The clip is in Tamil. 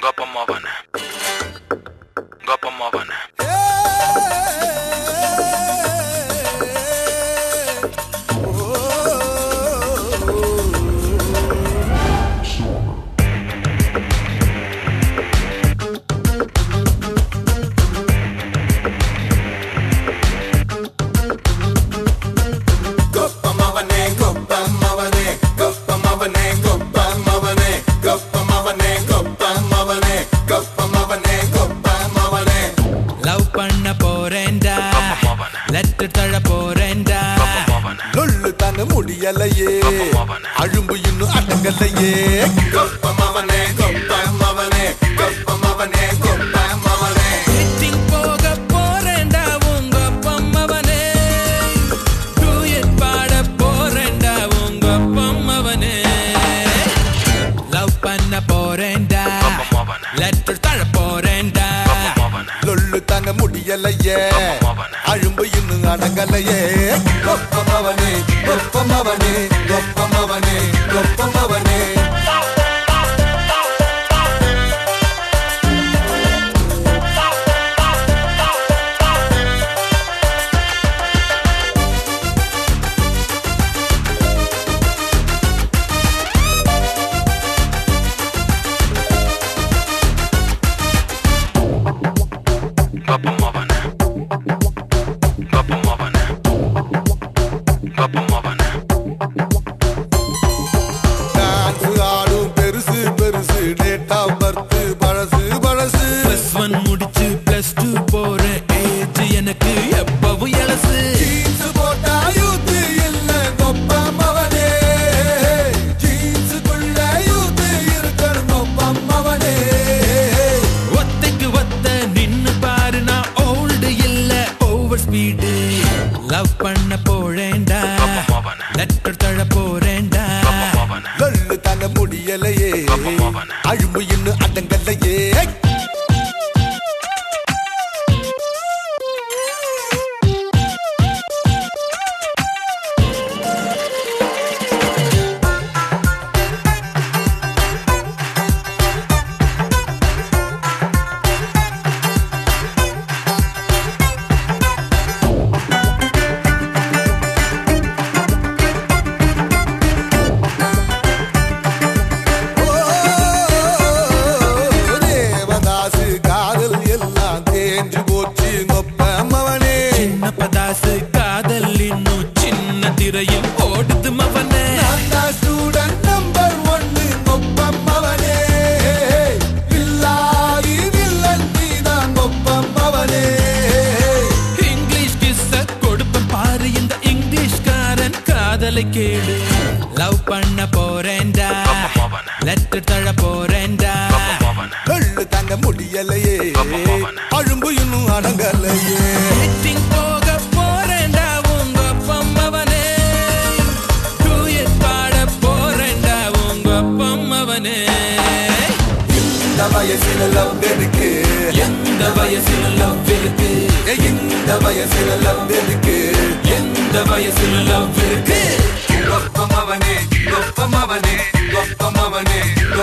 Gopamavane. Gopamavane. முடியலையே அழும்பு இன்னும் அடங்கலையே கொப்பமவனே கொப்பமவனே கொப்பமவனே கொப்பமவனே மீட்டிங் போக போறேன்டா உங்க பொம்மவனே டூயட் பாட போறேன்டா உங்க பொம்மவனே லவ் பண்ண போறேன்டா லெட்டர் தர போறேன்டா லொல்லு தாங்க முடியலையே அழும்பு இன்னும் அடங்கலையே கொப்பமவனே கொப்பமவனே கொப்பமவனே கொப்பமவனே முடிச்சு பிளஸ் 2 போற ஏஜ் எனக்கு எப்பவும் எலசு ஜீன்ஸ் போட்டா யூத் இல்ல கொப்பமவனே ஜீன்ஸுக்குள்ள யூத் இருக்கணும் கொப்பமவனே ஒத்தைக்கு ஒத்த நின்னு பாரு நான் ஓல்டு இல்ல ஓவர் ஸ்பீடு லவ் பண்ண போறேன்டா லெட்டர் தர போறேன்டா லொல்லு தாங்க முடியலையே அழும்பு இன்னும் அடங்கலையே காதல் இன்னும் சின்ன திரையில் ஓடுது மவனே ஸ்டூடெண்ட் நம்பர் 1 கொப்பமவனே வில்லாயி வில்லன் நீதான் கொப்பமவனே இங்கிலீஷ் கிஸ்ஸ கொடுப்ப பாரு இந்த இங்கிலீஷ்காரன் காதலை கேளு லவ் பண்ண போறேன்டா லெட்டர் தர போறேன்டா லொல்லு தாங்க முடியலையே அழும்பு இன்னும் அடங்கலையே மீட்டிங் போக போறேன்டா உங்க பொம்மவனே டூயட் பாட போறேன்டா உங்க பொம்மவனே இந்த வயசுல லவ் இருக்கு எந்த வயசுல லவ் இருக்கு இந்த வயசுல லவ் இருக்கு எந்த வயசுல லவ் இருக்கு கொப்பமவனே கொப்பமவனே கொப்பமவனே